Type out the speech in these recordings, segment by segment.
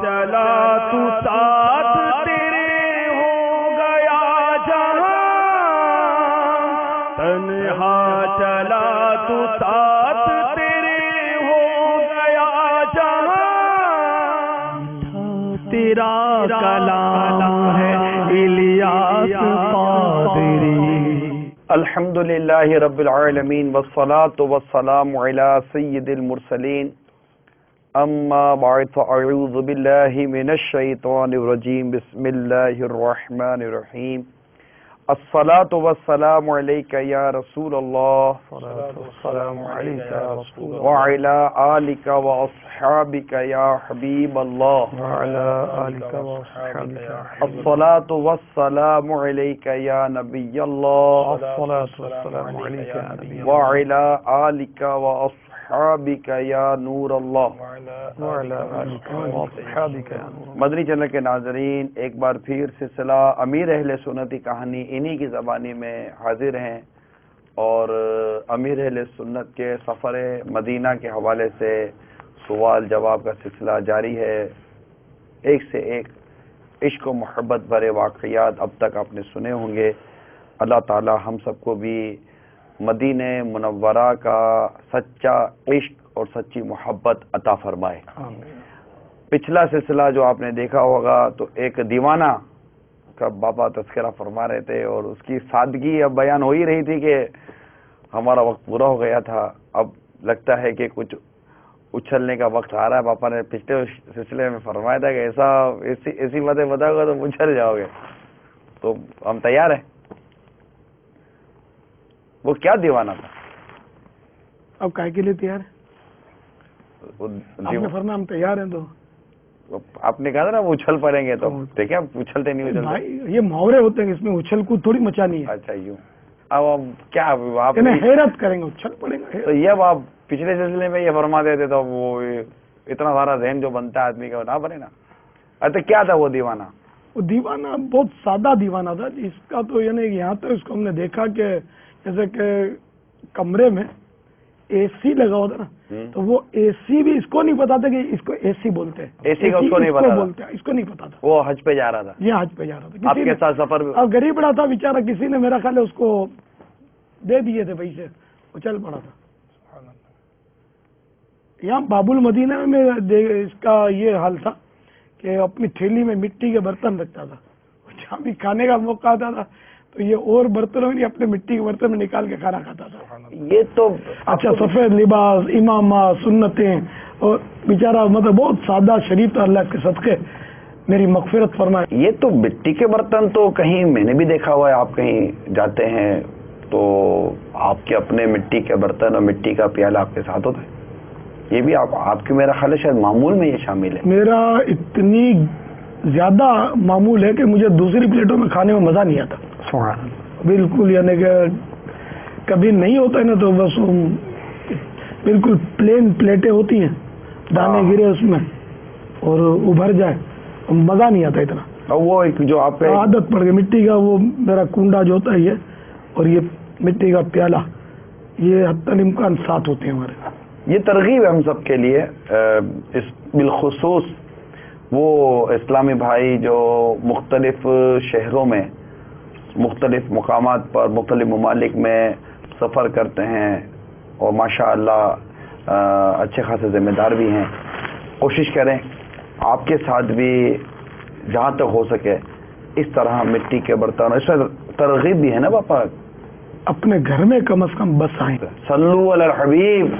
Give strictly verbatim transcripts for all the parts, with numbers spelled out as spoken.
چلا تو ساتھ تیرے ہو گیا جہاں، تنہا چلا تو ساتھ تیرے ہو گیا جہاں، تیرا کلام ہے الیاس قادری۔ الحمدللہ رب العالمین والصلاة والسلام علی سید المرسلین، اما بعد فاعوذ باللہ من الشیطان الرجیم، بسم اللہ الرحمن الرحیم۔ الصلاة والسلام علیک یا رسول اللہ وعلی آلک واصحابک یا حبیب اللہ۔ الصلاة والسلام علیک یا نبی اللہ وعلی آلک واصحابک یا نور اللہ۔ مدنی چینل کے ناظرین، ایک بار پھر سلسلہ امیر اہل سنت کی کہانی انہی کی زبانی میں حاضر ہیں، اور امیر اہل سنت کے سفر مدینہ کے حوالے سے سوال جواب کا سلسلہ جاری ہے۔ ایک سے ایک عشق و محبت بھرے واقعات اب تک آپ نے سنے ہوں گے۔ اللہ تعالی ہم سب کو بھی مدینہ منورہ کا سچا عشق اور سچی محبت عطا فرمائے۔ پچھلا سلسلہ جو آپ نے دیکھا ہوگا تو ایک دیوانہ کا باپا تذکرہ فرما رہے تھے، اور اس کی سادگی اب بیان ہو ہی رہی تھی کہ ہمارا وقت پورا ہو گیا تھا، اب لگتا ہے کہ کچھ اچھلنے کا وقت آ رہا ہے۔ باپا نے پچھلے سلسلے میں فرمایا تھا کہ ایسا ایسی ایسی باتیں بتاؤ گے تو اچھل جاؤ گے، تو ہم تیار ہیں۔ وہ کیا دیوانہ تھا؟ اب کائے کے لیے تیار ہے؟ آپ نے فرمایا ہم تیار ہیں، تو آپ نے کہا تھا نا وہ اچھل پڑیں گے، تو دیکھیں آپ اچھلتے نہیں اچھلتے۔ بھائی یہ محاورے ہوتے ہیں، اس میں اچھل کود تھوڑی مچانی ہے۔ اچھا یوں، اب اب کیا آپ حیرت کریں گے، اچھل پڑیں گے تو یہ اب آپ پچھلے سلسلے میں یہ فرما دیتے تو وہ اتنا سارا ذہن جو بنتا ہے آدمی کا نہ بنے نا۔ اچھا کیا تھا وہ دیوانہ؟ وہ دیوانہ بہت سادہ دیوانہ تھا، اس کا تو یعنی یہاں تک اس کو ہم نے دیکھا کہ جیسے کہ کمرے میں اے سی لگا ہوتا نا، تو وہ اے سی بھی اس کو نہیں پتا تھا کہ اس کو اے سی بولتے ہیں، اے سی کا اس کو نہیں پتا بولتے ہیں، اس کو نہیں پتا تھا۔ وہ حج پہ جا رہا تھا، یہ حج پہ جا رہا تھا، آپ کے ساتھ سفر میں، اب غریب بڑا تھا بیچارہ، کسی نے میرا خیال ہے اس کو دے دیے تھے پیسے، وہ چل پڑا تھا۔ یہاں باب المدینہ میں اس کا یہ حال تھا کہ اپنی تھیلی میں مٹی کے برتن رکھتا تھا، جہاں بھی کھانے کا موقع آتا تھا تو یہ اور برتنوں میں اپنے مٹی کے برتن میں نکال کے کھانا کھاتا تھا۔ یہ تو اچھا سفید لباس، امامہ، سنتیں، اور بیچارہ مطلب بہت سادہ شریف تھا، اللہ کے صدقے میری مغفرت فرمائے۔ یہ تو مٹی کے برتن تو کہیں میں نے بھی دیکھا ہوا ہے، آپ کہیں جاتے ہیں تو آپ کے اپنے مٹی کے برتن اور مٹی کا پیالہ آپ کے ساتھ ہوتا ہے، یہ بھی آپ آپ کی میرا خیال ہے شاید معمول میں یہ شامل ہے۔ میرا اتنی زیادہ معمول ہے کہ مجھے دوسری پلیٹوں میں کھانے میں مزہ نہیں آتا، بالکل، یعنی کہ کبھی نہیں ہوتا ہے نا تو بس بالکل پلین پلیٹیں ہوتی ہیں، دانے گرے اس میں اور ابھر جائے، مزہ نہیں آتا اتنا۔ وہ ایک جو آپ عادت پڑ گئی مٹی کا، وہ میرا کنڈا جو ہوتا ہے یہ، اور یہ مٹی کا پیالہ، یہ حتی الامکان ساتھ ہوتے ہیں ہمارے۔ یہ ترغیب ہے ہم سب کے لیے، اس بالخصوص وہ اسلامی بھائی جو مختلف شہروں میں، مختلف مقامات پر، مختلف ممالک میں سفر کرتے ہیں، اور ماشاء اللہ اچھے خاصے ذمہ دار بھی ہیں۔ کوشش کریں آپ کے ساتھ بھی جہاں تک ہو سکے اس طرح مٹی کے برتن، اس میں ترغیب بھی ہے نا باپا، اپنے گھر میں کم از کم بس آئیں، صلو علی الحبیب۔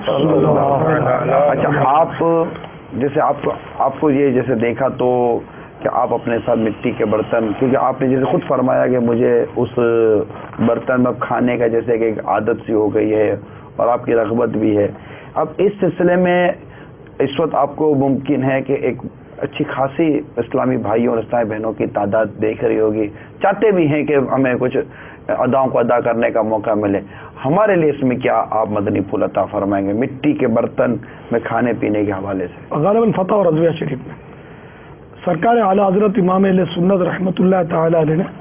اچھا آپ جیسے آپ آپ کو یہ جیسے دیکھا تو کہ آپ اپنے ساتھ مٹی کے برتن، کیونکہ آپ نے جیسے خود فرمایا کہ مجھے اس برتن میں کھانے کا جیسے کہ ایک عادت سی ہو گئی ہے اور آپ کی رغبت بھی ہے۔ اب اس سلسلے میں اس وقت آپ کو ممکن ہے کہ ایک اچھی خاصی اسلامی بھائیوں اور اسلامی بہنوں کی تعداد دیکھ رہی ہوگی، چاہتے بھی ہیں کہ ہمیں کچھ اداؤں کو ادا کرنے کا موقع ملے، ہمارے لیے اس میں کیا آپ مدنی پھول عطا فرمائیں گے مٹی کے برتن میں کھانے پینے کے حوالے سے؟ غالباً فتح اور رضویہ شریف میں سرکار اعلیٰ حضرت امام اہل سنت رحمۃ اللہ تعالی علیہ نے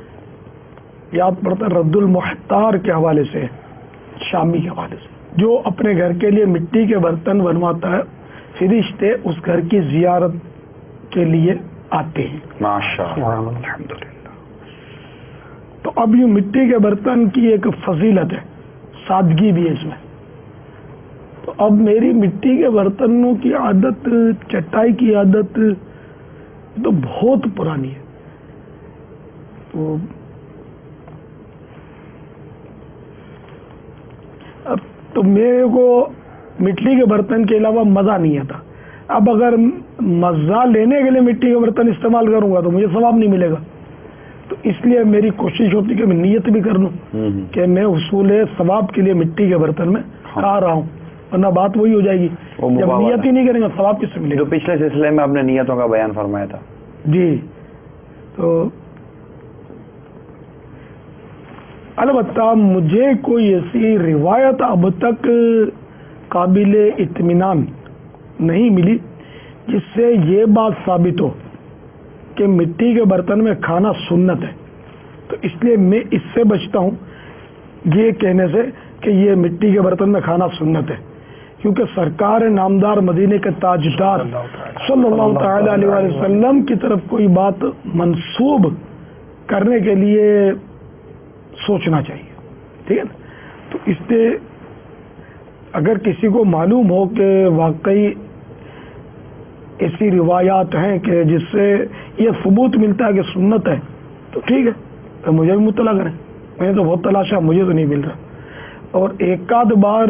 یاد پڑتا ہے رد المحتار کے حوالے سے، شامی کے حوالے سے، جو اپنے گھر کے لیے مٹی کے برتن بنواتا ہے فرشتے اس گھر کی زیارت کے لیے آتے ہیں. ماشاءاللہ. الحمدللہ. تو اب یہ مٹی کے برتن کی ایک فضیلت ہے, سادگی بھی ہے اس میں. تو اب میری مٹی کے برتنوں کی عادت, چٹائی کی عادت تو بہت پرانی ہے. تو اب تو میرے کو مٹی کے برتن کے علاوہ مزہ نہیں آتا. اب اگر مزہ لینے کے لیے مٹی کے برتن استعمال کروں گا تو مجھے ثواب نہیں ملے گا. تو اس لیے میری کوشش ہوتی ہے کہ میں نیت بھی کر لوں کہ میں حصول ثواب کے لیے مٹی کے برتن میں کھا رہا ہوں, ورنہ بات وہی ہو جائے گی جب نیت ہی نہیں کریں گے ثواب کس سے ملے گا. جو پچھلے سلسلے میں آپ نے نیتوں کا بیان فرمایا تھا. جی. تو البتہ مجھے کوئی ایسی روایت اب تک قابل اطمینان نہیں ملی جس سے یہ بات ثابت ہو کہ مٹی کے برتن میں کھانا سنت ہے. تو اس لیے میں اس سے بچتا ہوں یہ کہنے سے کہ یہ مٹی کے برتن میں کھانا سنت ہے, کیونکہ سرکار نامدار مدینے کے تاجدار صلی اللہ تعالی علیہ وآلہ وسلم کی طرف کوئی بات منسوب کرنے کے لیے سوچنا چاہیے. ٹھیک ہے نا. تو اس لیے اگر کسی کو معلوم ہو کہ واقعی ایسی روایات ہیں کہ جس سے یہ ثبوت ملتا ہے کہ سنت ہے تو ٹھیک ہے, تو مجھے بھی مطلع کریں. میں نے تو بہت تلاشا, مجھے تو نہیں مل رہا. اور ایک آدھ بار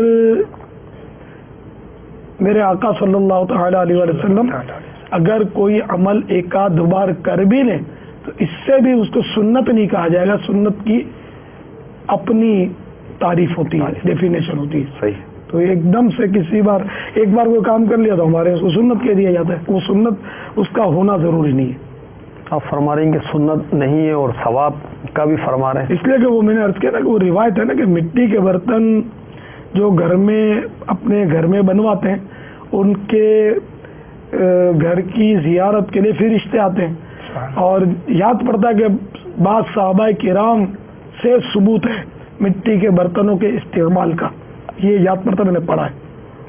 میرے آقا صلی اللہ تعالی علیہ وآلہ وسلم اگر کوئی عمل ایک آدھ بار کر بھی لیں تو اس سے بھی اس کو سنت نہیں کہا جائے گا. سنت کی اپنی تعریف ہوتی ہے, ڈیفینیشن ہوتی ہے. صحیح. تو ایک دم سے کسی بار ایک بار کوئی کام کر لیا تو ہمارے اس کو سنت کہہ دیا جاتا ہے. وہ سنت اس کا ہونا ضروری نہیں ہے. آپ فرما رہے ہیں کہ سنت نہیں ہے اور ثواب کا بھی فرما رہے ہیں, اس لیے کہ وہ میں نے عرض کیا نا کہ وہ روایت ہے نا کہ مٹی کے برتن جو گھر میں اپنے گھر میں بنواتے ہیں ان کے گھر کی زیارت کے لیے فرشتے آتے ہیں. اور یاد پڑتا ہے کہ بعض صحابہ کرام سے ثبوت ہے مٹی کے برتنوں کے استعمال کا, یہ یاد پڑتا میں نے پڑھا ہے.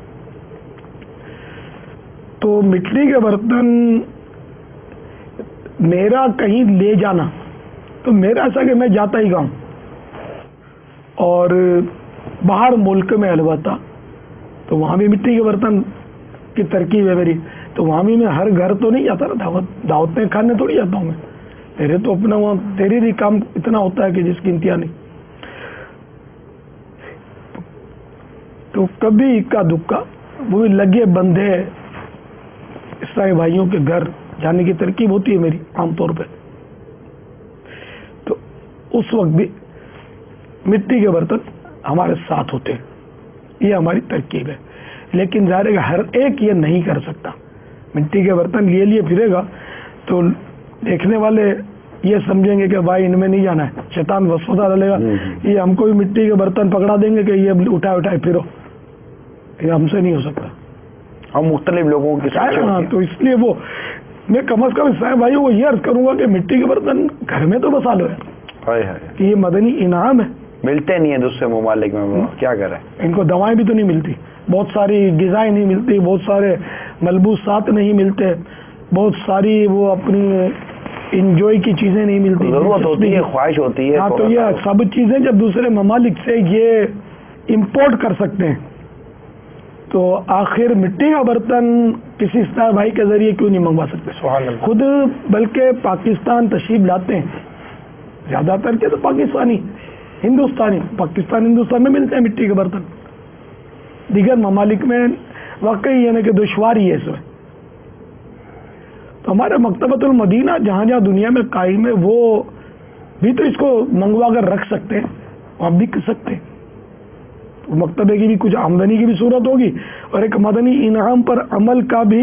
تو مٹی کے برتن میرا کہیں لے جانا تو میرا ایسا کہ میں جاتا ہی گاؤں, اور باہر ملک میں البتہ تو وہاں بھی مٹی کے برتن کی ترکیب ہے میری. تو وہاں بھی میں ہر گھر تو نہیں جاتا نا, دعوت دعوتیں کھانے تھوڑی جاتا ہوں میں. میرے تو اپنا وہاں تیری بھی کام اتنا ہوتا ہے کہ جس کی انتہا نہیں. تو کبھی اکا دکا وہ بھی لگے بندھے عیسائی بھائیوں کے گھر جانے کی ترکیب ہوتی ہے میری عام طور پہ. تو اس وقت بھی مٹی کے برتن ہمارے ساتھ ہوتے ہیں, یہ ہماری ترکیب ہے. لیکن ظاہر ہے کہ ہر ایک یہ نہیں کر سکتا. مٹی کے برتن لیے لیے پھرے گا تو دیکھنے والے یہ سمجھیں گے کہ بھائی ان میں نہیں جانا ہے, شیطان وسوسہ ڈالے گا, یہ ہم کو بھی مٹی کے برتن پکڑا دیں گے کہ یہ اٹھائے اٹھائے پھرو. یہ ہم سے نہیں ہو سکتا. ہم مختلف لوگوں کی ہاں, تو اس لیے وہ میں کم از کم صاحب بھائی وہ یہ عرض کروں گا کہ مٹی کے برتن گھر میں تو بسا لو ہے کہ یہ مدنی انعام ہے. ملتے نہیں ہیں دوسرے ممالک میں, کیا کریں. ان کو دوائیں بھی تو نہیں ملتی, بہت ساری غذائیں نہیں ملتی, بہت سارے ملبوسات نہیں ملتے, بہت ساری وہ اپنی انجوائے کی چیزیں نہیں ملتی, ضرورت ہوتی ہے, خواہش ہوتی ہے. ہاں, تو یہ سب چیزیں جب دوسرے ممالک سے یہ امپورٹ کر سکتے ہیں تو آخر مٹی کا برتن کسی ستار بھائی کے ذریعے کیوں نہیں منگوا سکتے. خود بلکہ پاکستان تشریف لاتے ہیں زیادہ تر کے تو پاکستانی ہندوستانی پاکستان ہندوستان میں ملتے ہیں مٹی کے برتن. دیگر ممالک میں واقعی یعنی کہ دشواری ہے اس میں. تو ہمارے مکتبۃ المدینہ جہاں جہاں دنیا میں قائم ہے وہ بھی تو اس کو منگوا کر رکھ سکتے ہیں, آپ بھی کر سکتے ہیں. مکتبے کی بھی کچھ آمدنی کی بھی صورت ہوگی اور ایک مدنی انعام پر عمل کا بھی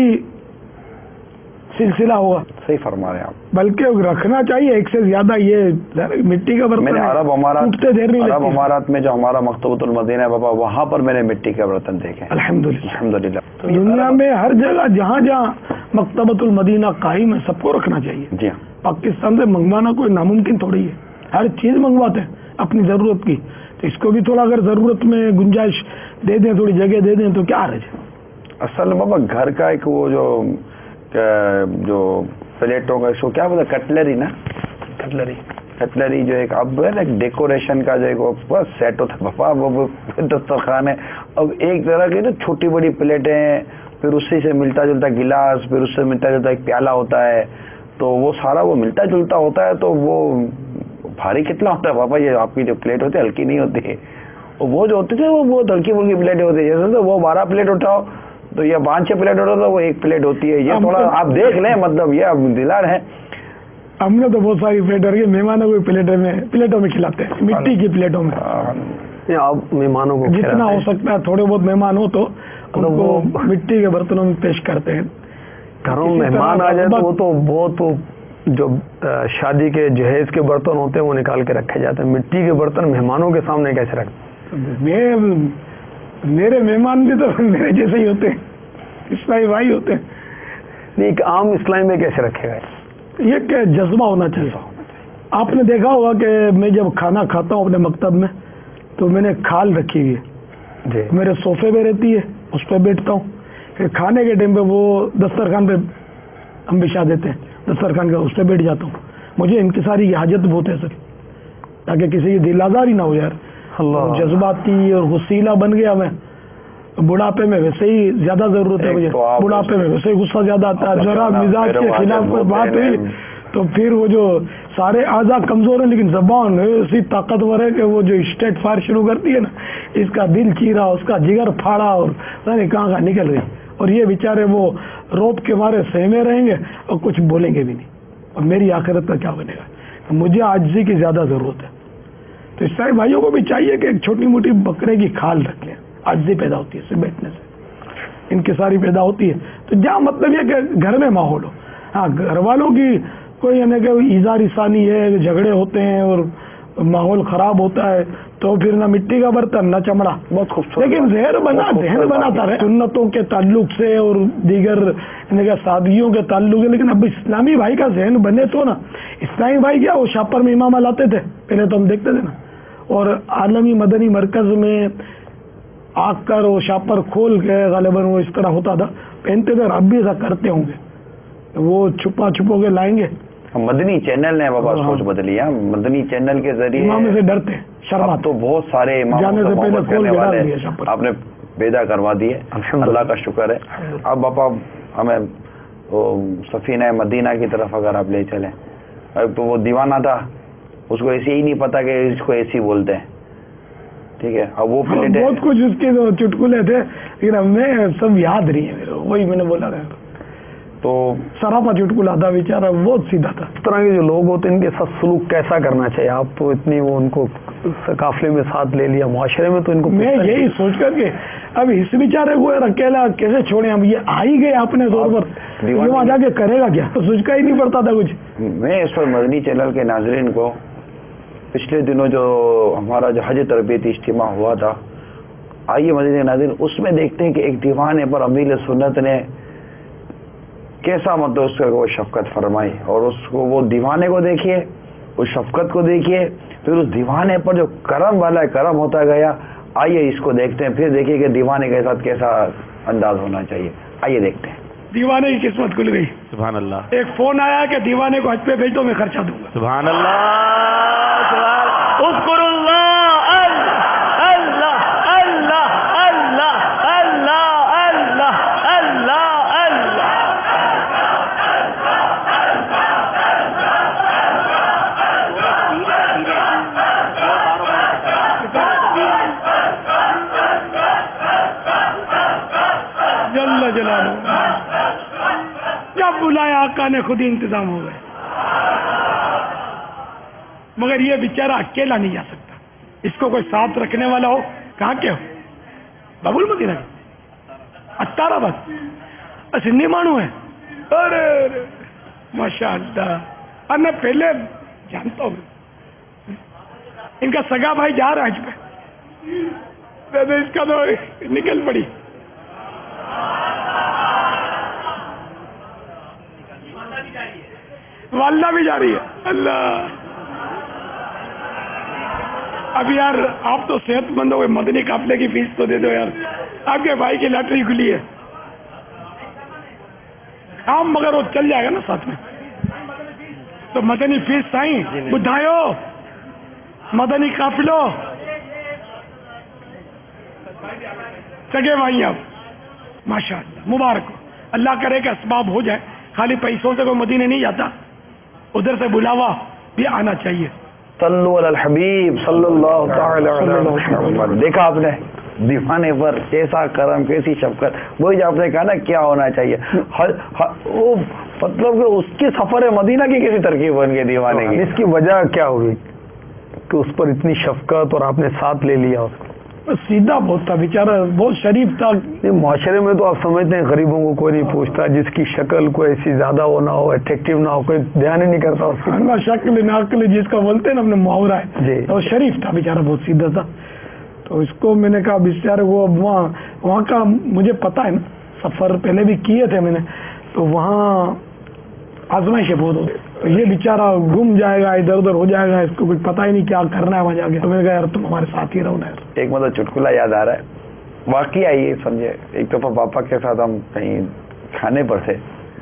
سلسلہ ہوگا. صحیح فرما رہے ہیں آپ. بلکہ رکھنا چاہیے ایک سے زیادہ. یہ مٹی کا برتن میں نے عرب امارات دیر نہیں عرب امارات میں جو ہمارا مکتبۃ المدینہ ہے بابا, وہاں پر میں نے مٹی کے برتن دیکھے. الحمدللہ الحمدللہ. دنیا میں ہر جگہ جہاں جہاں مکتبۃ المدینہ قائم ہے سب کو رکھنا چاہیے. جی ہاں. پاکستان سے منگوانا کوئی ناممکن تھوڑی ہے, ہر چیز منگواتے ہیں اپنی ضرورت کی. تو اس کو بھی تھوڑا اگر ضرورت میں گنجائش دے دیں, تھوڑی جگہ دے دیں تو کیا حرج ہے. اصل بابا گھر کا ایک وہ جو جو پلیٹوں کا اس کو کیا بولتے کٹلری نا کٹلری کٹلری جو ایک اب ایک ڈیکوریشن کا جو ایک سیٹ ہوتا ہے پپا وہ دسترخوان ہے. اب ایک طرح کی نا چھوٹی بڑی پلیٹیں ہیں, پھر اسی سے ملتا جلتا گلاس, پھر اس سے ملتا جلتا ایک پیالہ ہوتا ہے, تو وہ سارا وہ ملتا جلتا ہوتا ہے. تو وہ بھاری کتنا ہوتا ہے پاپا, یہ آپ کی جو پلیٹ ہوتی ہے ہلکی نہیں ہوتی ہے, وہ جو ہوتے تھے وہ بہت ہلکی پھلکی پلیٹیں ہوتی ہے. جیسے وہ بارہ پلیٹ اٹھاؤ تو یہ پانچ چھ پلیٹ اٹھاؤ تو وہ ایک پلیٹ ہوتی ہے. یہ تھوڑا آپ دیکھ لیں, مطلب یہ اب دلا رہے ہیں. ہم نے تو بہت ساری پلیٹ رکھی, مہمانوں کو پلیٹوں میں پلیٹوں میں کھلاتے ہیں, مٹی کی پلیٹوں میں. آپ مہمانوں کو جتنا ہو سکتا ہے تھوڑے بہت مہمان ہو تو ان کو مٹی کے برتنوں میں پیش کرتے ہیں. گھروں میں مہمان آ جائے تو وہ تو بہت جو شادی کے جہیز کے برتن ہوتے ہیں وہ نکال کے رکھے جاتے ہیں. مٹی کے برتن مہمانوں کے سامنے کیسے رکھتے ہیں؟ میرے مہمان بھی تو میرے جیسے ہی ہوتے ہیں, اسلامی بھائی ہوتے ہیں. نہیں, ایک عام اسلام میں کیسے رکھے گا؟ یہ کہ جذبہ ہونا چاہیے. آپ نے دیکھا ہوگا کہ میں جب کھانا کھاتا ہوں اپنے مکتب میں تو میں نے کھال رکھی ہوئی ہے جی, میرے صوفے پہ رہتی ہے, اس پہ بیٹھتا ہوں. پھر کھانے کے ٹائم پہ وہ دسترخوان پہ ہم بچھا دیتے ہیں, دسترخوان کا اس پہ بیٹھ جاتا ہوں. مجھے انکساری کی حاجت بہت ہے سر, تاکہ کسی کی دل آزاری نہ ہو یار. اللہ جذباتی اور غصیلا بن گیا میں. بڑھاپے میں ویسے ہی زیادہ ضرورت ہے مجھے, بڑھاپے میں ویسے ہی غصہ زیادہ آتا ہے. ذرا مزاج کے خلاف کوئی بات ہوئی تو پھر وہ جو سارے اعضاء کمزور ہیں لیکن زبان ایسی طاقتور ہے کہ وہ جو اسٹیٹ فائر شروع کرتی ہے نا, اس کا دل چیرا, اس کا جگر پھاڑا اور کہاں کہاں نکل رہی. اور یہ بیچارے وہ روب کے مارے سہمے رہیں گے اور کچھ بولیں گے بھی نہیں. اور میری آخرت کا کیا بنے گا؟ مجھے عاجزی کی زیادہ ضرورت ہے. تو عیسائی بھائیوں کو بھی چاہیے کہ ایک چھوٹی موٹی بکرے کی کھال رکھیں. عاجزی پیدا ہوتی ہے اس سے بیٹھنے سے, انکساری پیدا ہوتی ہے. تو جہاں مطلب یہ کہ گھر میں ماحول ہو. ہاں, گھر والوں کی کوئی یعنی کہ ایذا رسانی ہے, جھگڑے ہوتے ہیں اور ماحول خراب ہوتا ہے تو پھر نہ مٹی کا برتن نہ چمڑا, بہت خوبصورت. لیکن ذہن بنا ذہن بناتا رہے سنتوں کے تعلق سے اور دیگر یعنی کہ سادگیوں کے تعلق سے. لیکن اب اسلامی بھائی کا ذہن بنے تو نا. اسلامی بھائی کیا وہ شاپر میں امامہ لاتے تھے پہلے تو ہم دیکھتے تھے نا, اور عالمی مدنی مرکز میں آ کر وہ شاپر کھول کے غالباً وہ اس طرح ہوتا تھا پہنتے تھے. اب بھی ایسا کرتے ہوں گے, وہ چھپا چھپو کے لائیں گے. مدنی چینل نے بابا سوچ بدلی ہے. مدنی چینل کے ذریعے امام سے ڈرتے شرما تو بہت سارے جانے سے پہلے کھول کے ڈال دیا شاپر. آپ نے پیدا کروا دیے, اللہ کا شکر ہے. اب باپا ہمیں سفینہ مدینہ کی طرف اگر آپ لے چلیں, تو وہ دیوانہ تھا, اس کو ایسے ہی نہیں پتا کہ اس کو ایسی بولتے ہیں, ٹھیک ہے. اب وہ بہت کچھ اس کے چٹکلے تھے لیکن ہمیں سب یاد نہیں ہے میرے, وہی میں نے بولا رہا تو سراپا چٹکلا تھا بیچارہ, بہت سیدھا تھا. اس طرح کے جو لوگ ہوتے ہیں ان کے ساتھ سلوک کیسا کرنا چاہیے؟ آپ تو اتنی وہ ان کو قافلے میں ساتھ لے لیا, معاشرے میں تو ان کو میں یہی سوچ کر کے اب اس بیچارے کو اکیلا کیسے چھوڑیں, ہم یہ آ ہی گئے اپنے طور پر, وہاں جا کے کرے گا کیا, سوچ کا ہی نہیں پڑتا تھا کچھ. میں اس پر مدنی چینل کے ناظرین کو پچھلے دنوں جو ہمارا جو حج تربیتی اجتماع ہوا تھا, آئیے مدنی ناظرین اس میں دیکھتے ہیں کہ ایک دیوانے پر امیر سنت نے کیسا مطلب اس کو شفقت فرمائی, اور اس کو وہ دیوانے کو دیکھیے, اس شفقت کو دیکھیے, پھر اس دیوانے پر جو کرم والا کرم ہوتا گیا. آئیے اس کو دیکھتے ہیں, پھر دیکھیے کہ دیوانے کے ساتھ کیسا انداز ہونا چاہیے. آئیے دیکھتے ہیں. دیوانے کی قسمت کھل گئی. سبحان اللہ. ایک فون آیا کہ دیوانے کو حج پہ بھیج دو, میں خرچہ دوں گا. سبحان اللہ. اذکر اللہ, اللہ اللہ اللہ اللہ اللہ اللہ. جل جلالہ, جب بلایا آقا نے خود ہی انتظام ہو گئے. مگر یہ بیچارہ اکیلا نہیں جا سکتا, اس کو کوئی ساتھ رکھنے والا ہو. کہاں کے ہو؟ بابول مدینہ کے اتارا آباد سندھی مانو ہے. ارے ماشاء اللہ, اور میں پہلے جانتا ہوں ان کا سگا بھائی جا رہا ہے حج پہ, اس کا تو نکل پڑی. والدہ بھی جا رہی ہے. اللہ, اب یار آپ تو صحت مند ہو گئے, مدنی قافلے کی فیس تو دے دو یار, آپ کے بھائی کی لاٹری کھلی ہے. کام مگر وہ چل جائے گا نا ساتھ میں. تو مدنی پیر سائیں بدھایو مدنی قافلو سگے بھائی اب ماشاء اللہ مبارک ہو. اللہ کرے کہ اسباب ہو جائے. خالی پیسوں سے کوئی مدینے نہیں جاتا, ادھر سے بلاوا بھی آنا چاہیے. صلو علی الحبیب صلی اللہ تعالی علیہ وسلم. دیکھا آپ نے دیوانے پر کیسا کرم, کیسی شفقت. وہی جو آپ نے کہا نا کیا ہونا چاہیے, وہ مطلب کہ اس کی سفر مدینہ کی کیسی ترکیب بن گئی دیوانے کی. اس کی وجہ کیا ہوگی کہ اس پر اتنی شفقت اور آپ نے ساتھ لے لیا اس کو. سیدھا بہت تھا بیچارہ, بہت شریف تھا. معاشرے میں تو آپ سمجھتے ہیں غریبوں کو کوئی نہیں پوچھتا, جس کی شکل کوئی ایسی زیادہ وہ نہ ہو, اٹریکٹیو نہ ہو, کوئی دھیان ہی نہیں کرتا اس کی. نہ شکل نہ عقل, جس کا بولتے ہیں نا اپنے محاورہ ہے جی. تو شریف تھا بیچارہ, بہت سیدھا تھا. تو اس کو میں نے کہا بیچارے وہ وہاں وہاں کا مجھے پتا ہے نا, سفر پہلے بھی کیے تھے میں نے, تو وہاں آزمائشیں بہت ہو گئی. یہ بیچارہ گم جائے گا, ادھر ادھر ہو جائے گا, اس کو کچھ پتہ ہی نہیں کیا کرنا ہے وہاں جا کے. تو میں نے کہا یار تم ہمارے ساتھ ہی رہو نا یار. ایک مطلب چٹکلا یاد آ رہا ہے, واقعہ یہ سمجھے. ایک دفعہ پاپا کے ساتھ ہم کہیں کھانے پر تھے,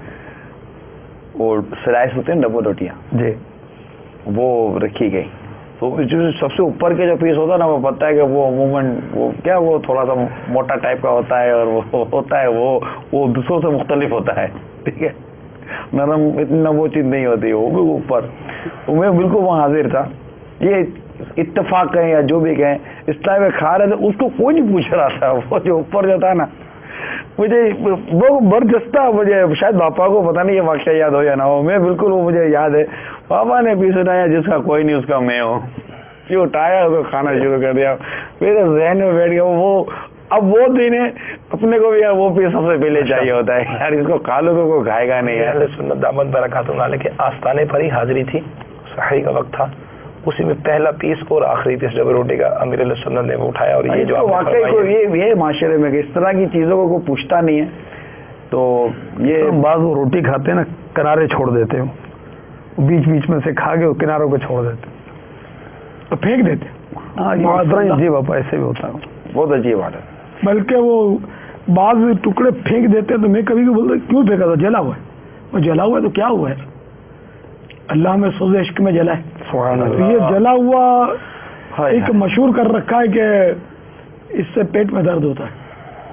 وہ سلائس ہوتے ہیں ڈبو روٹیاں جی, وہ رکھی گئی. تو جو سب سے اوپر کے جو پیس ہوتا ہے نا, وہ پتہ ہے کہ وہ عموماً وہ کیا وہ تھوڑا سا موٹا ٹائپ کا ہوتا ہے, اور وہ ہوتا ہے وہ وہ دوسروں سے مختلف ہوتا ہے, ٹھیک ہے, نرم اتنا وہ چیز نہیں ہوتی, وہ بھی اوپر. تو میں بالکل وہاں حاضر تھا. یہ اتفاق کہیں یا جو بھی کہیں, اس ٹائم میں کھا رہے تھے, اس کو کوئی نہیں پوچھ رہا تھا. وہ جو اوپر جو تھا نا, مجھے وہ برجستہ, مجھے شاید پاپا کو پتہ نہیں یہ واقعہ یاد ہو یا نہ ہو, میں بالکل وہ مجھے یاد ہے. پاپا نے بھی سنایا جس کا کوئی نہیں اس کا میں ہوں, یہ اٹھایا اس کو کھانا شروع کر دیا. میرے ذہن میں بیٹھ گیا وہ, اب وہ دن ہے اپنے کو بھی یار وہ پیس سب سے پہلے چاہیے ہوتا ہے یار, اس کو کھا لو تو کوئی کھائے گا نہیں. اہل سنت دامت برکاتہ علیہ کے آستانے پر ہی حاضری تھی, سحری کا وقت تھا, اسی میں پہلا پیس اور آخری پیس ڈبل روٹی کا امیر علیہ سنت نے وہ اٹھایا. اور یہ جو واقعی کو یہ یہ معاشرے میں اس طرح کی چیزوں کو کوئی پوچھتا نہیں ہے. تو یہ بعض وہ روٹی کھاتے ہیں نا, کنارے چھوڑ دیتے ہو, بیچ بیچ میں سے کھا کے کناروں کو چھوڑ دیتے تو پھینک دیتے. جی باپا ایسے بھی ہوتا ہے, بہت عجیب بات ہے. بلکہ وہ بعض ٹکڑے پھینک دیتے تو میں کبھی بھی بولتا کیوں پھینکا تھا, جلا ہوا ہے. وہ جلا ہوا ہے تو کیا ہوا ہے, اللہ میں سوز عشق میں جلا ہے. یہ جلا ہوا ایک مشہور کر رکھا ہے کہ اس سے پیٹ میں درد ہوتا ہے.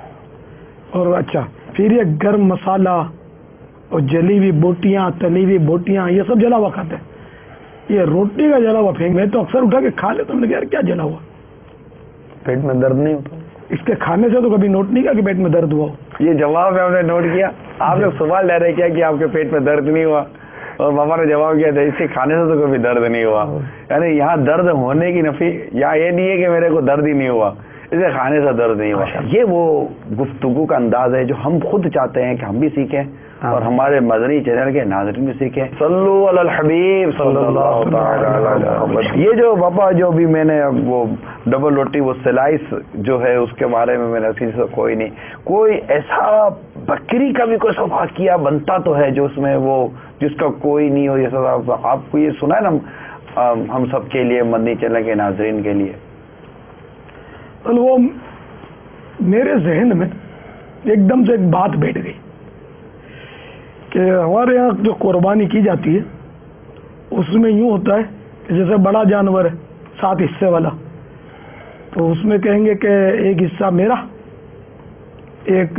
اور اچھا پھر یہ گرم مسالہ اور جلی ہوئی بوٹیاں, تلی ہوئی بوٹیاں, یہ سب جلا ہوا کھاتے ہیں. یہ روٹی کا جلا ہوا پھینک, میں تو اکثر اٹھا کے کھا لیتا ہوں. نے کہا یار کیا جلا ہوا, پیٹ میں درد نہیں ہوتا. اس کے کھانے سے تو کبھی نوٹ نہیں کیا کہ پیٹ میں درد ہوا ہو. یہ جواب ہے ہم نے نوٹ کیا. آپ نے سوال لے رہے کیا کہ آپ کے پیٹ میں درد نہیں ہوا, اور بابا نے جواب کیا تھا اس کے کھانے سے تو کبھی درد نہیں ہوا. یعنی یہاں درد ہونے کی نفی یا یہ نہیں ہے کہ میرے کو درد ہی نہیں ہوا, اسے کھانے سے درد نہیں ہوا. یہ وہ گفتگو کا انداز ہے جو ہم خود چاہتے ہیں کہ ہم بھی سیکھیں اور ہمارے مدنی چینل کے ناظرین بھی سیکھیں. صلو علی الحبیب صلی اللہ تعالی علی محمد. یہ جو باپا جو بھی میں نے وہ ڈبل روٹی وہ سلائس جو ہے اس کے بارے میں میں نے کسی سے کوئی نہیں, کوئی ایسا بکری کا بھی کوئی سا واقعہ بنتا تو ہے جو اس میں وہ جس کا کوئی نہیں ہو. یہ آپ کو یہ سنا ہے نا ہم سب کے لیے, مدنی چینل کے ناظرین کے لیے. وہ میرے ذہن میں ایک دم سے ایک بات بیٹھ گئی کہ ہمارے یہاں جو قربانی کی جاتی ہے اس میں یوں ہوتا ہے کہ جیسے بڑا جانور ہے سات حصے والا, تو اس میں کہیں گے کہ ایک حصہ میرا, ایک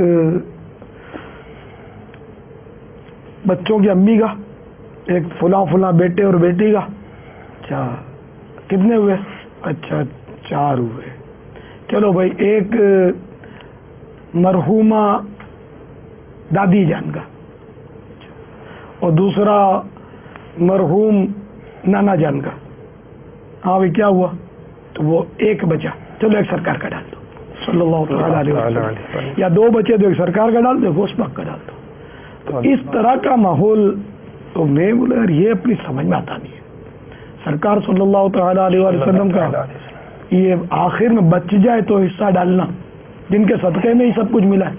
بچوں کی امی کا, ایک فلاں فلاں بیٹے اور بیٹی کا. اچھا کتنے ہوئے, اچھا چار ہوئے. چلو بھائی ایک مرحومہ دادی جان کا, اور دوسرا مرحوم نانا جان کا. ہاں بھائی کیا ہوا, تو وہ ایک بچا, چلو ایک سرکار کا ڈال دو صلی اللہ تعالی علیہ وسلم, یا دو بچے تو ایک سرکار کا ڈال دو, گوشت پاک کا ڈال دو. تو اس طرح کا ماحول, تو میں بولے یار یہ اپنی سمجھ میں آتا نہیں ہے. سرکار صلی اللہ تعالی علیہ وسلم کا یہ آخر میں بچ جائے تو حصہ ڈالنا, جن کے صدقے میں ہی سب کچھ ملا ہے.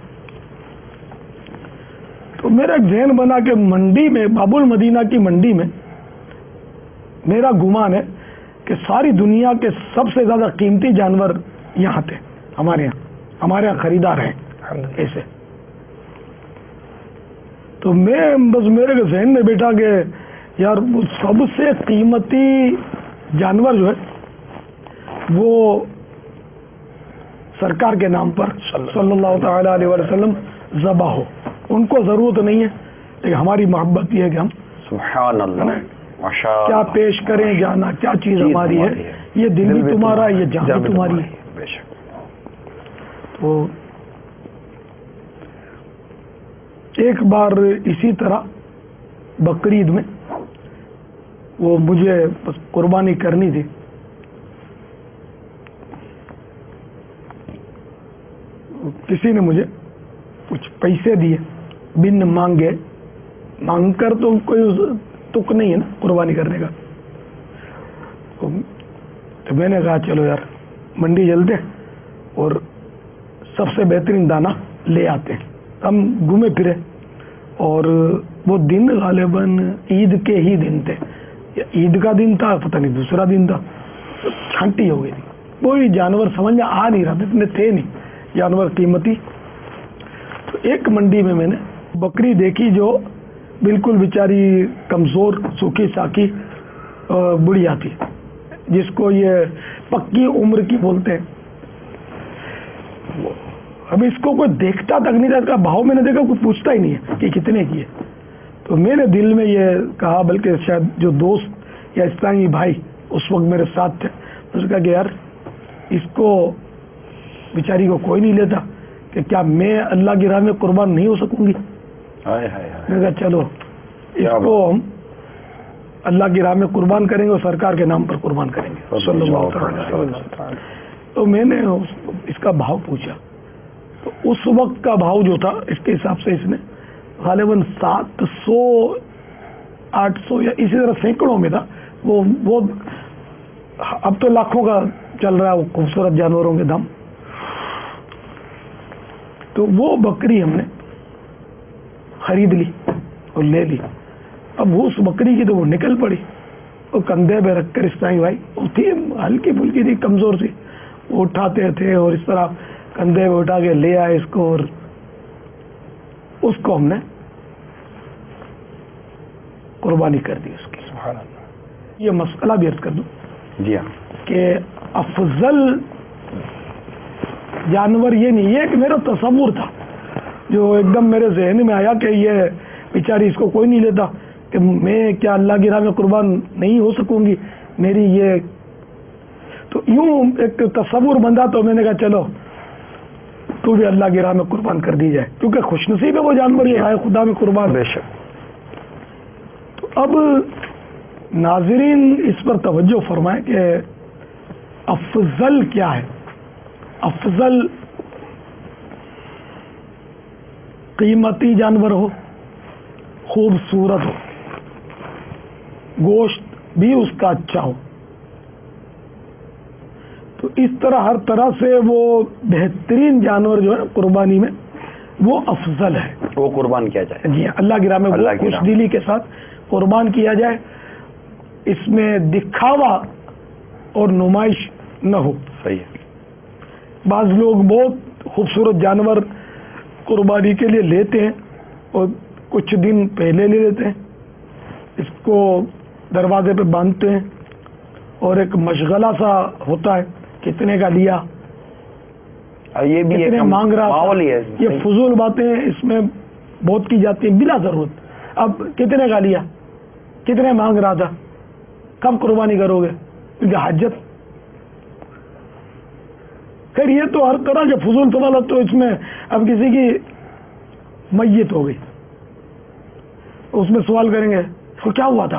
تو میرا ایک ذہن بنا کہ منڈی میں, باب المدینہ کی منڈی میں میرا گمان ہے کہ ساری دنیا کے سب سے زیادہ قیمتی جانور یہاں تھے ہمارے یہاں, ہمارے یہاں خریدار ہیں ایسے. تو میں بس میرے کے ذہن میں بیٹھا کہ یار سب سے قیمتی جانور جو ہے وہ سرکار کے نام پر صلی اللہ تعالی علیہ وسلم ذبح ہو. ان کو ضرورت نہیں ہے لیکن ہماری محبت یہ ہے کہ ہم سبحان اللہ کیا پیش کریں جانا کیا چیز ہماری ہے. یہ دل بھی تمہارا ہے، یہ جان بھی تمہاری ہے. بے شک. تو ایک بار اسی طرح بقرعید میں وہ مجھے بس قربانی کرنی تھی. کسی نے مجھے کچھ پیسے دیے بن مانگے، مانگ کر تو کوئی تک نہیں ہے نا قربانی کرنے کا. تو میں نے کہا چلو یار منڈی چلتے اور سب سے بہترین دانہ لے آتے ہیں. ہم گھومے پھرے اور وہ دن غالباً عید کے ہی دن تھے، عید کا دن تھا پتہ نہیں دوسرا دن تھا. چھانٹی ہو گئی تھی، کوئی جانور سمجھ میں آ نہیں رہا تھا، اتنے تھے نہیں جانور قیمتی. تو ایک منڈی میں میں نے بکری دیکھی جو بالکل بیچاری کمزور سوکھی ساکی بڑھیا تھی، جس کو یہ پکی عمر کی بولتے ہیں. اب اس کو کوئی دیکھتا تک نہیں تھا، اس کا بھاؤ میں نے دیکھا کوئی پوچھتا ہی نہیں ہے کہ کتنے کی ہے. تو میں نے دل میں یہ کہا، بلکہ شاید جو دوست یا اسلامی بھائی اس وقت میرے ساتھ تھے، اس نے کہا کہ یار اس کو بیچاری کو کوئی نہیں لیتا کہ کیا میں اللہ کی راہ میں قربان نہیں ہو سکوں گی. میں نے کہا چلو اس کو ہم اللہ کی راہ میں قربان کریں گے اور سرکار کے نام پر قربان کریں گے صلی اللہ علیہ وسلم. تو میں نے اس کا بھاؤ پوچھا تو اس وقت کا بھاؤ جو تھا اس کے حساب سے اس نے غالباً سات سو آٹھ سو یا اسی طرح سینکڑوں میں تھا. وہ وہ اب تو لاکھوں کا چل رہا ہے وہ خوبصورت جانوروں کے دام. تو وہ بکری ہم نے خرید لی اور لے لی. اب اس بکری کی تو وہ نکل پڑی، وہ کندھے پہ رکھ کر اسلامی بھائی وہ تھی ہلکی پھلکی تھی کمزور سی، وہ اٹھاتے تھے اور اس طرح کندھے پہ اٹھا کے لے آئے اس کو، اور اس کو ہم نے قربانی کر دی اس کی. سبحان اللہ. یہ مسئلہ بھی عرض کر دوں جی ہاں کہ افضل جانور یہ نہیں، یہ ایک میرا تصور تھا جو ایک دم میرے ذہن میں آیا کہ یہ بیچاری اس کو کوئی نہیں لیتا، کہ میں کیا اللہ کی راہ میں قربان نہیں ہو سکوں گی. میری یہ تو یوں ایک تصور بندہ، تو میں نے کہا چلو تو بھی اللہ کی راہ میں قربان کر دی جائے، کیونکہ خوش نصیب ہے وہ جانور یہ رائے خدا میں قربان. بے شک. تو اب ناظرین اس پر توجہ فرمائیں کہ افضل کیا ہے. افضل قیمتی جانور ہو، خوبصورت ہو، گوشت بھی اس کا اچھا ہو. تو اس طرح ہر طرح سے وہ بہترین جانور جو ہے قربانی میں وہ افضل ہے، وہ قربان کیا جائے. جی اللہ کی راہ میں اللہ کی خوش راہ. دلی کے ساتھ قربان کیا جائے، اس میں دکھاوا اور نمائش نہ ہو. صحیح ہے. بعض لوگ بہت خوبصورت جانور قربانی کے لیے لیتے ہیں اور کچھ دن پہلے لے لیتے ہیں، اس کو دروازے پہ باندھتے ہیں اور ایک مشغلہ سا ہوتا ہے کتنے کا لیا، یہ بھی کتنے مانگ رہا ماحول ہی ہے. یہ فضول باتیں اس میں بہت کی جاتی ہیں بلا ضرورت. اب کتنے کا لیا، کتنے مانگ رہا تھا، کب قربانی کرو گے، کیونکہ حاجت. خیر یہ تو ہر طرح کے فضول سوالات. تو اس میں اب کسی کی میت ہو گئی اس میں سوال کریں گے اس کو کیا ہوا تھا،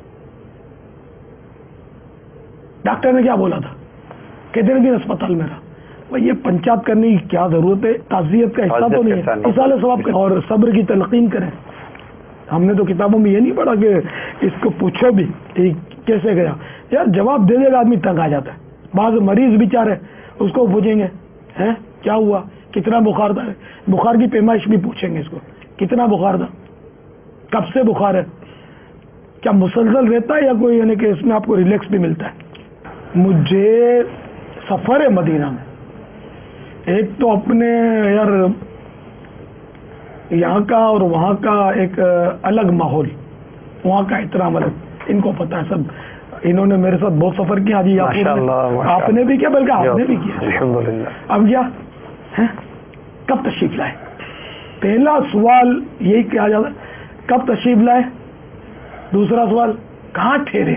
ڈاکٹر نے کیا بولا تھا، کتنے دن اسپتال میں رہا. بھائی یہ پنچات کرنے کی کیا ضرورت ہے، تعزیت کا حصہ تو نہیں ہے، اصالہ ثواب کریں اور صبر کی تلقین کریں. ہم نے تو کتابوں میں یہ نہیں پڑھا کہ اس کو پوچھو بھی کیسے گیا. یار جواب دے دے گا آدمی تنگ آ جاتا ہے. بعض مریض بیچارے اس کو پوچھیں گے ہیں کیا ہوا، کتنا بخار تھا، بخار کی پیمائش بھی پوچھیں گے اس کو، کتنا بخار تھا، کب سے بخار ہے، کیا مسلسل رہتا ہے یا کوئی یعنی کہ اس میں آپ کو ریلیکس بھی ملتا ہے. مجھے سفر مدینہ میں ایک تو اپنے یار یہاں کا اور وہاں کا ایک الگ ماحول، وہاں کا احترام الگ، ان کو پتا ہے سب. انہوں نے میرے ساتھ بہت سفر کیا جی، آپ نے بھی کیا، بلکہ آپ نے بھی کیا الحمدللہ. اب کیا ہے، کب تشریف لائے؟ پہلا سوال یہی کیا جاتا ہے کب تشریف لائے. دوسرا سوال کہاں ٹھہرے.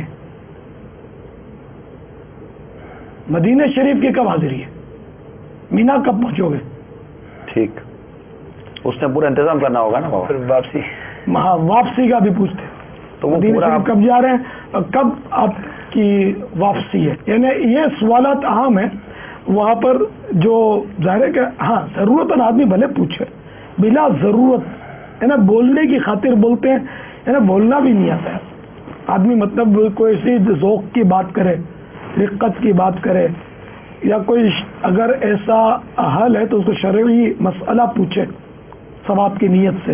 مدینہ شریف کی کب حاضری ہے، مینا کب پہنچو گے. ٹھیک، اس نے پورا انتظام کرنا ہوگا نا بابا. پھر واپسی ہاں واپسی کا بھی پوچھتے ہیں، تو وہ مدینہ پورا شریف کب جا رہے ہیں اور کب آپ کی واپسی ہے. یعنی یہ سوالات عام ہیں وہاں پر، جو ظاہر ہے کہ ہاں ضرورت آدمی بھلے پوچھے، بلا ضرورت ہے نا بولنے کی خاطر بولتے ہیں، ہے نا بولنا بھی نہیں آتا ہے آدمی. مطلب کوئی ایسی ذوق کی بات کرے، رقت کی بات کرے، یا کوئی اگر ایسا حل ہے تو اس کو شرعی مسئلہ پوچھے ثواب کی نیت سے.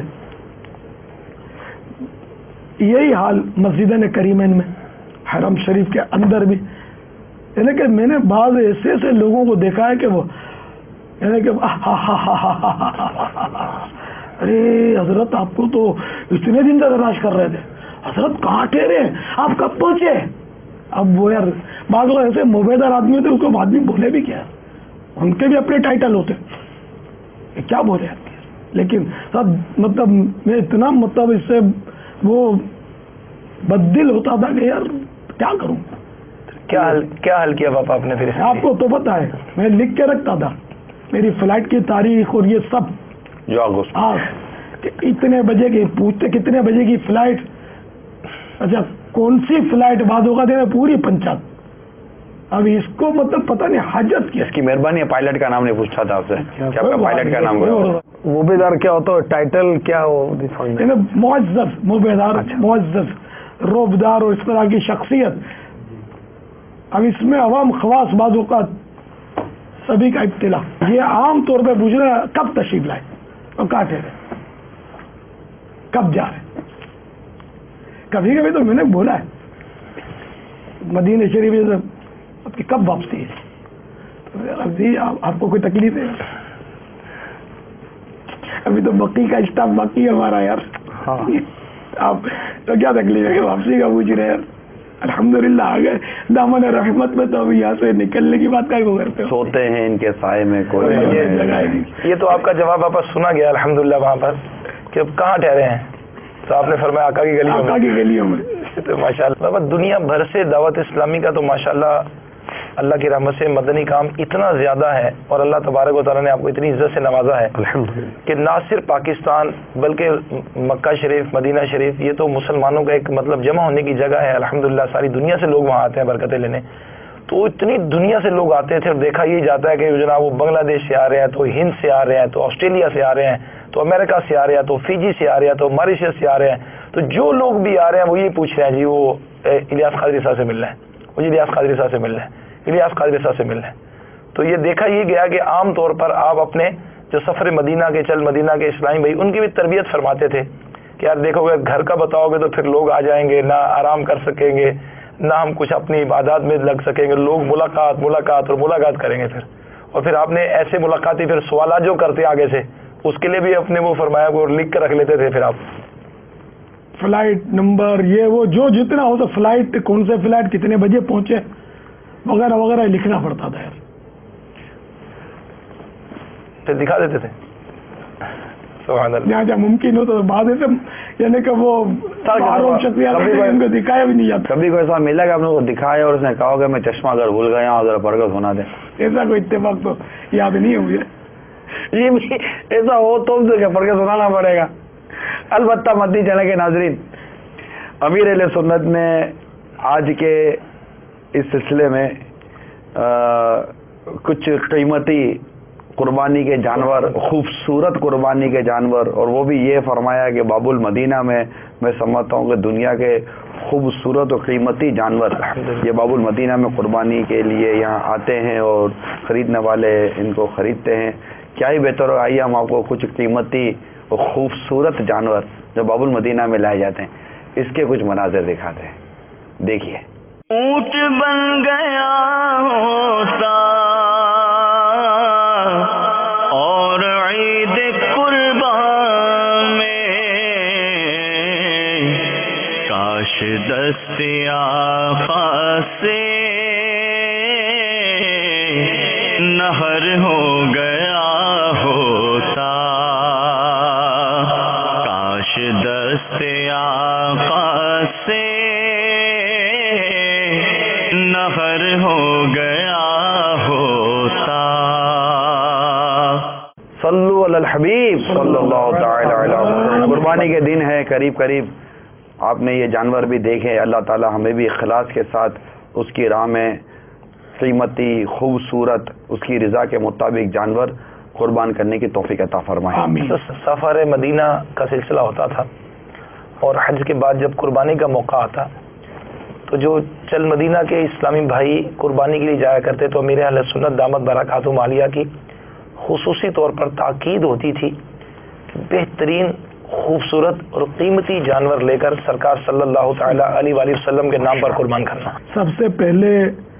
یہی حال مسجدین کریمین میں، حرم شریف کے اندر بھی. یعنی کہ میں نے بعض ایسے ایسے لوگوں کو دیکھا ہے کہ وہ یعنی کہ ارے حضرت آپ کو تو اتنے دن سے تلاش کر رہے تھے، حضرت کہاں ٹھہرے، آپ کب پہنچے. اب وہ یار بعض لوگ ایسے موبیدار آدمی ہوتے، اس کو آدمی بولے بھی کیا، ان کے بھی اپنے ٹائٹل ہوتے، کیا بولے. لیکن سب مطلب میں اتنا مطلب اس سے وہ بددل ہوتا تھا کہ یار کیا کروں. کیا حل کیا حل کیا پاپا آپ نے پھر؟ آپ کو تو پتا ہے میں لکھ کے رکھتا تھا میری فلائٹ کی تاریخ اور یہ سب، جو اگست ہاں اتنے بجے کی، پوچھتے کتنے بجے کی فلائٹ، اچھا کون سی فلائٹ بعد ہوگا دینا پوری پنچات. اب اس کو مطلب پتہ نہیں حاجت کی. اس کی مہربانی ہے، پائلٹ کا نام نہیں پوچھتا تھا آپ سے، کیا پائلٹ کا نام ہوا؟ موبیدار کیا ہوتا ہے، ٹائٹل کیا ہو، معزز موبیدار، معزز روبدار اور اس طرح کی شخصیت. اب اس میں عوام خواص بعض اوقات سبھی کا ابتلا. یہ عام طور پہ پوچھ رہے کب تشریف لائے اور کہاں ٹھہرے، کب جا رہے. کبھی کبھی تو میں نے بولا ہے مدینہ شریف سے آپ کی کب واپسی ہے. اب جی آپ کو کوئی تکلیف ہے؟ ابھی تو بقی کا اسٹاف باقی ہے ہمارا یار. آپ تو کیا تکلیف ہے کہ واپسی کا پوچھ رہے یار. الحمدللہ آ گئے دامن رحمت میں، تو ابھی یہاں سے نکلنے کی بات کیا کرتے ہو. سوتے ہیں ان کے سائے میں کوئی جگہ. یہ تو آپ کا جواب واپس سنا گیا الحمدللہ وہاں پر کہ اب کہاں ٹھہرے ہیں، تو آپ نے فرمایا آقا کی گلیوں میں. آقا کی گلیوں میں. تو ماشاءاللہ بابا دنیا بھر سے دعوت اسلامی کا تو ماشاءاللہ اللہ کی رحمت سے مدنی کام اتنا زیادہ ہے، اور اللہ تبارک و تعالیٰ نے آپ کو اتنی عزت سے نوازا ہے کہ نہ صرف پاکستان بلکہ مکہ شریف، مدینہ شریف، یہ تو مسلمانوں کا ایک مطلب جمع ہونے کی جگہ ہے. الحمدللہ ساری دنیا سے لوگ وہاں آتے ہیں برکتیں لینے. تو اتنی دنیا سے لوگ آتے تھے، اور دیکھا یہ جاتا ہے کہ جناب وہ بنگلہ دیش سے آ رہے ہیں، تو ہند سے آ رہے ہیں، تو آسٹریلیا سے آ رہے ہیں، تو امریکہ سے آ رہے ہیں، تو فیجی سے آ رہے ہیں، تو ماریشس سے آ رہے ہیں. تو جو لوگ بھی آ رہے ہیں وہ یہ پوچھ رہے ہیں جی وہ الیاس قادری صاحب سے مل رہے ہیں، وہ جی الیاس قادری صاحب سے مل رہے ہیں، الیاس قادری صاحب سے مل رہے ہیں. تو یہ دیکھا یہ گیا کہ عام طور پر آپ اپنے جو سفر مدینہ کے چل مدینہ کے اسلامی بھائی ان کی بھی تربیت فرماتے تھے کہ یار دیکھو گے گھر کا بتاؤ گے تو پھر لوگ آ جائیں گے، نہ آرام کر سکیں گے، نہ ہم کچھ اپنی عبادات میں لگ سکیں گے. لوگ ملاقات ملاقات اور ملاقات کریں گے پھر. اور پھر آپ نے ایسے ملاقاتی پھر سوالات جو کرتے آگے سے اس کے لیے بھی اپنے وہ فرمایا وہ لکھ کر رکھ لیتے تھے. پھر آپ فلائٹ نمبر یہ وہ جو جتنا ہو تو فلائٹ کون سے فلائٹ کتنے بجے پہنچے وغیرہ وغیرہ لکھنا پڑتا تھا یار. پھر دکھا دیتے تھے سبحان اللہ. جہاں جہاں ممکن ہو تو بعد سے یعنی کہ وہ ان کو دکھایا بھی نہیں جاتا. کبھی کوئی ایسا ملا کہ آپ نے کو دکھایا اور اس نے کہا کہ میں چشمہ اگر بھول گیا ہوں ذرا برکت ہونا دیں. ایسا کوئی اتفاق تو یاد نہیں ہے مجھے. جی ایسا ہو تو برکت سنانا پڑے گا. البتہ مدنی چینل کے ناظرین، امیر اہل سنت نے آج کے اس سلسلے میں کچھ قیمتی قربانی کے جانور، خوبصورت قربانی کے جانور، اور وہ بھی یہ فرمایا کہ باب المدینہ میں میں سمجھتا ہوں کہ دنیا کے خوبصورت اور قیمتی جانور یہ باب المدینہ میں قربانی کے لیے یہاں آتے ہیں اور خریدنے والے ان کو خریدتے ہیں. کیا ہی بہتر ہو، آئیے ہم آپ کو کچھ قیمتی اور خوبصورت جانور جو باب المدینہ میں لائے جاتے ہیں اس کے کچھ مناظر دکھاتے ہیں. دیکھیے. اونٹ بن گیا ہوتا اور عید قربان کاش دست آقا سے نہر ہو گیا ہوتا، کاش دست آقا سے نہر ہو گیا ہوتا۔ صلو علی الحبیب صلی اللہ تعالی علیہ وسلم۔ قربانی کے دن ہے، قریب قریب آپ نے یہ جانور بھی دیکھے۔ اللہ تعالی ہمیں بھی اخلاص کے ساتھ اس کی راہ میں قیمتی خوبصورت اس کی رضا کے مطابق جانور قربان کرنے کی توفیق عطا فرمائے۔ سفر مدینہ کا سلسلہ ہوتا تھا اور حج کے بعد جب قربانی کا موقع آتا تو جو چل مدینہ کے اسلامی بھائی قربانی کے لیے جایا کرتے تو امیر اہل سنت دامت برکاتہم عالیہ کی خصوصی طور پر تاکید ہوتی تھی کہ بہترین خوبصورت اور قیمتی جانور لے کر سرکار صلی اللہ تعالی علیہ وآلہ وسلم کے نام پر قربان کرنا۔ سب سے پہلے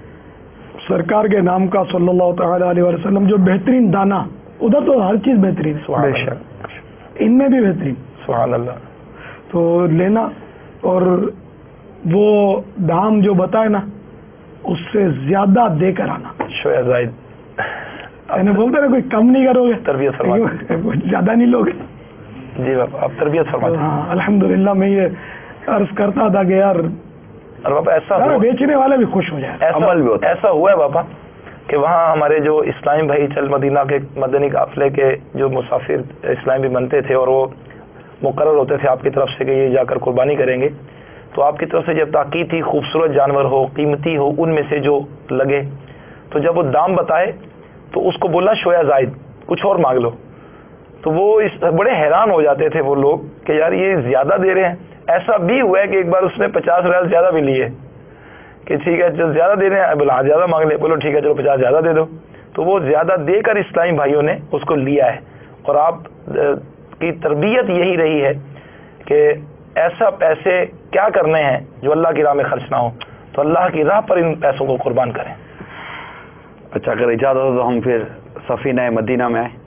سرکار کے نام کا صلی اللہ تعالی علیہ وسلم جو بہترین دانا، ادھر تو ہر چیز بہترین ہے، بے شک ان میں بھی بہترین، سبحان اللہ، تو لینا اور وہ دام جو بتائے نا اس سے زیادہ دے کر آنا۔ شویہ زائد میں نے بولتے نا کوئی کم نہیں کرو گے، تربیت فرماتے، زیادہ نہیں لوگے۔ جی باپا آپ تربیت فرماتے ہیں۔ ہاں الحمدللہ میں یہ عرض کرتا تھا کہ یار اور باپا ایسا ہوا بیچنے والے بھی خوش ہو جائے، ایسا بھی ہوتا ایسا ہوا ہے باپا کہ وہاں ہمارے جو اسلامی بھائی چل مدینہ کے مدنی قافلے کے جو مسافر اسلامی بھی بنتے تھے اور وہ مقرر ہوتے تھے آپ کی طرف سے کہ یہ جا کر قربانی کریں گے، تو آپ کی طرف سے جب تاکید تھی خوبصورت جانور ہو قیمتی ہو ان میں سے جو لگے، تو جب وہ دام بتائے تو اس کو بولنا شویہ زائد، کچھ اور مانگ لو، تو وہ اس بڑے حیران ہو جاتے تھے وہ لوگ کہ یار یہ زیادہ دے رہے ہیں۔ ایسا بھی ہوا ہے کہ ایک بار اس نے پچاس ریال زیادہ بھی لیے کہ ٹھیک ہے چل زیادہ دے رہے ہیں، بولا ہاں زیادہ مانگ لے، بولو ٹھیک ہے چلو پچاس زیادہ دے دو، تو وہ زیادہ دے کر اسلامی بھائیوں نے اس کو لیا ہے۔ اور آپ کی تربیت یہی رہی ہے کہ ایسا پیسے کیا کرنے ہیں جو اللہ کی راہ میں خرچ نہ ہو، تو اللہ کی راہ پر ان پیسوں کو قربان کریں۔ اچھا اگر اجازت ہو تو ہم پھر سفینہ مدینہ میں آئیں۔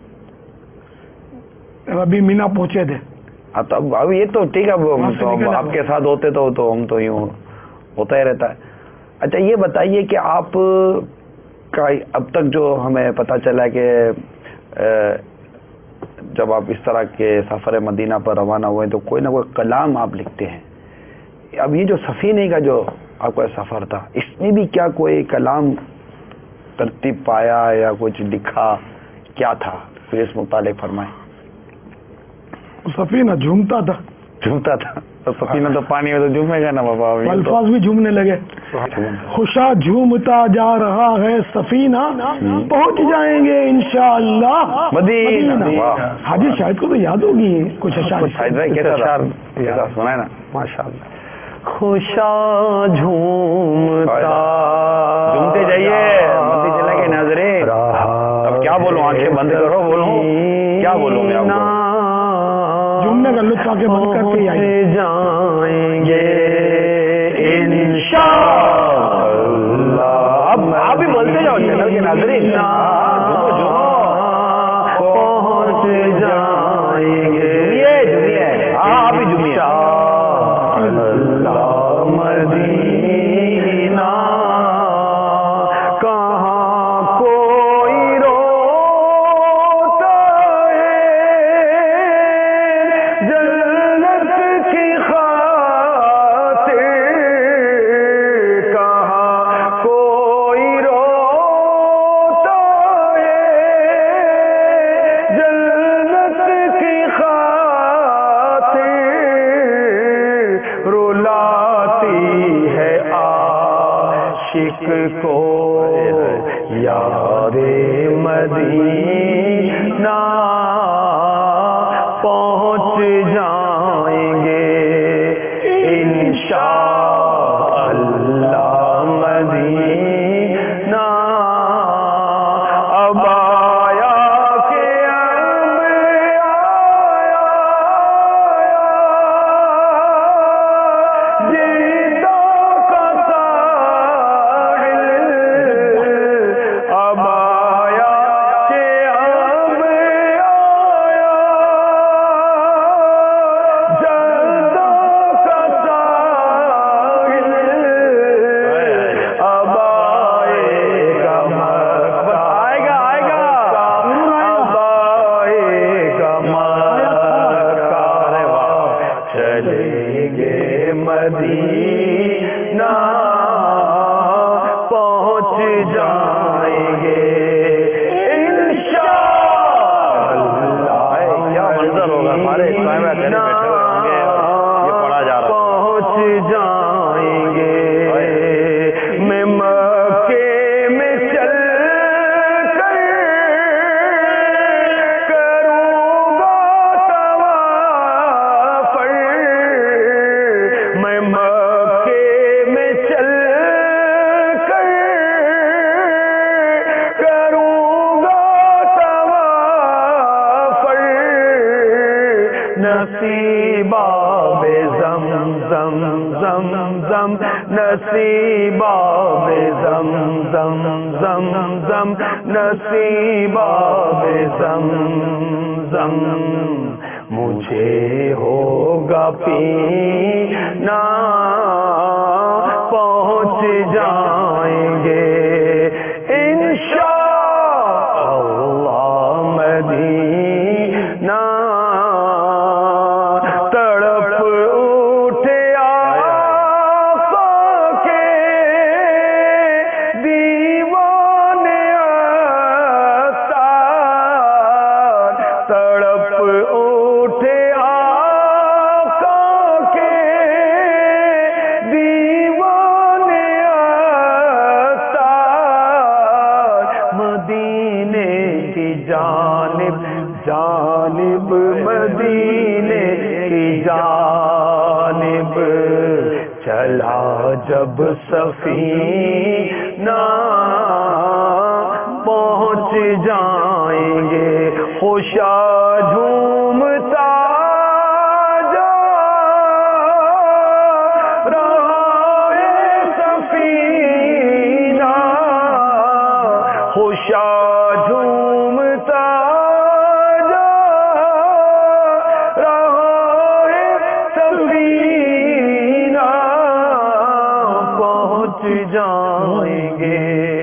ابھی مینا پہنچے تھے، اب اب یہ تو ٹھیک ہے، تو اب آپ کے ساتھ ہوتے تو تو ہم تو یوں ہوتا ہی رہتا ہے۔ اچھا یہ بتائیے کہ آپ کا اب تک جو ہمیں پتہ چلا کہ جب آپ اس طرح کے سفر مدینہ پر روانہ ہوئے تو کوئی نہ کوئی کلام آپ لکھتے ہیں۔ اب یہ جو سفینے کا جو آپ کا سفر تھا اس میں بھی کیا کوئی کلام ترتیب پایا یا کچھ لکھا، کیا تھا پھر اس متعلق فرمائیں۔ سفینہ جھومتا تھا، جھومتا تھا تو سفینہ تو پانی میں تو جھومے گا نا بابا، الفاظ بھی جھومنے لگے۔ خوشا جھومتا جا رہا ہے سفینہ، پہنچ جائیں گے انشاءاللہ مدینہ۔ حاجی شاہد کو تو یاد ہوگی کچھ اشعار، کیسا سنا ہے نا ماشاء اللہ۔ خوشا جھومتا جھومتے جائیے، مدی چلے گئے ناظرین۔ اب کیا بولوں، آنکھیں بند کرو، بولوں کیا بولوں میں آپ کو؟ جھومنے کا لطف آ کے بند کر کے آئیے جائیں گے انشاءاللہ۔ اب آپ بھی بولتے جاؤ چینل کے ناظرین، پہنچ جائیں گے، ہاں آپ بھی جھومیے۔ مدینہ کہاں کوئی روتا ہے جنت کی خاطر، کہاں کوئی روتا ہے جنت کی خاطر، رلاتی ہے عاشق کو یاد مدینہ، پہنچ جائیں گے انشاءاللہ مدینہ۔ اب آیا کہ اب آیا جدہ کا ساحل، اب آیا کہ اب آیا گے مدینہ پہنچ جائیں گے انشاءاللہ. کیا منظر ہوگا ہمارے اسلام میں بیٹھے ہوئے ہوں گے اور یہ پڑھا جا رہا پہنچ جائیں گے. میں مکے میں چل کر کروں گا طواف. میں مکے میں چل کر کروں گا طواف. نصیبہ بے زم زم زم زم نصیبہ بے زم زم زم زم نصیبہ بے زم زم. مجھے ہوگا پینا پہنچ جائیں گے انشاءاللہ مدینہ. تڑپ اٹھے آقا کے دیوانے اختار. تڑپ اٹھے آقا کے دیوانے اختار. مدینے کی جانب جانب مدینے کی جانب چلا جب سفینہ پہنچ جائیں گے. خوشا جھومتا جا رہا ہے سفینہ. خوشا جھومتا جا رہا ہے سفینہ. پہنچ جائیں گے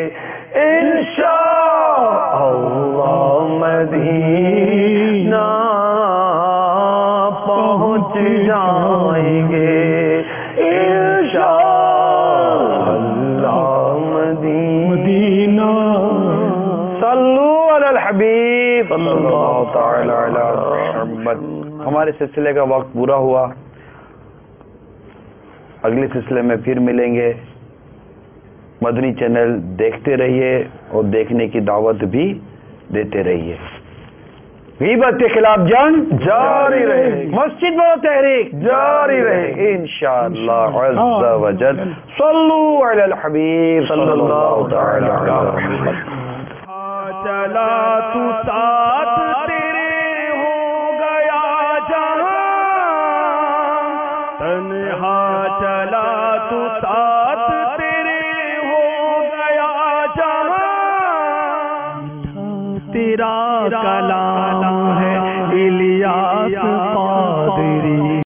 انشاءاللہ مدینہ. پہنچ جائیں گے انشاءاللہ مدینہ. صلو علی الحبیب صلی اللہ تعالی علی محمد. ہمارے سلسلے کا وقت پورا ہوا. اگلے سلسلے میں پھر ملیں گے. مدنی چینل دیکھتے رہیے اور دیکھنے کی دعوت بھی دیتے رہیے. غیبت کے خلاف جنگ جاری رہے گی. مسجد میں تحریک جاری رہے گی. انشاءاللہ عز و جل. صلو علی الحبیب صلی اللہ تعالی علی محمد. چلا تو ساتھ تیرے ہو گیا جہاں. تنہا چلا تو ساتھ تیرے ہو گیا جہاں. تیرا کلام